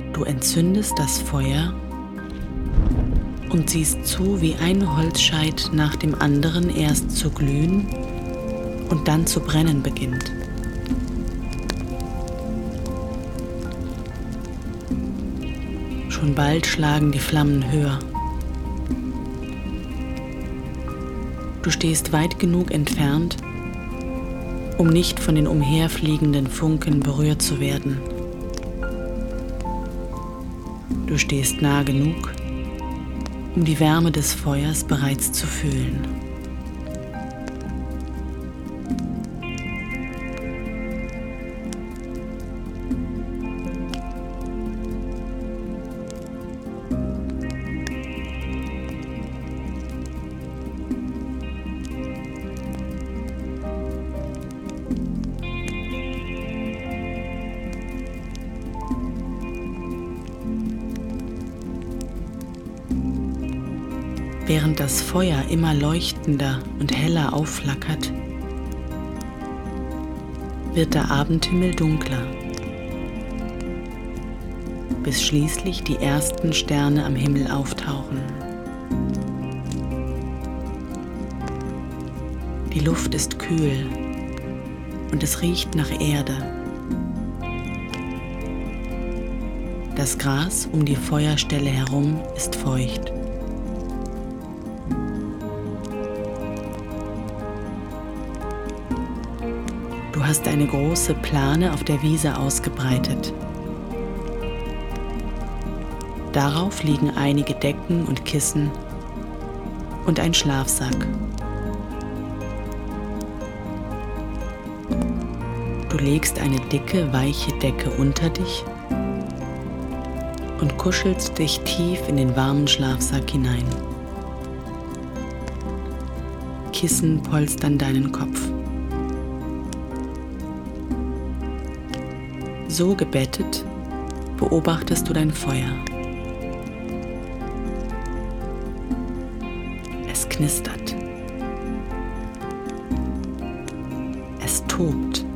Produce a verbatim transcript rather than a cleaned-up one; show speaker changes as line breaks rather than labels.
Du entzündest das Feuer und siehst zu, wie ein Holzscheit nach dem anderen erst zu glühen und dann zu brennen beginnt. Schon bald schlagen die Flammen höher. Du stehst weit genug entfernt, um nicht von den umherfliegenden Funken berührt zu werden. Du stehst nah genug, um die Wärme des Feuers bereits zu fühlen. Während das Feuer immer leuchtender und heller aufflackert, wird der Abendhimmel dunkler, bis schließlich die ersten Sterne am Himmel auftauchen. Die Luft ist kühl und es riecht nach Erde. Das Gras um die Feuerstelle herum ist feucht. Du hast eine große Plane auf der Wiese ausgebreitet. Darauf liegen einige Decken und Kissen und ein Schlafsack. Du legst eine dicke, weiche Decke unter dich und kuschelst dich tief in den warmen Schlafsack hinein. Kissen polstern deinen Kopf. So gebettet beobachtest du dein Feuer. Es knistert. Es tobt.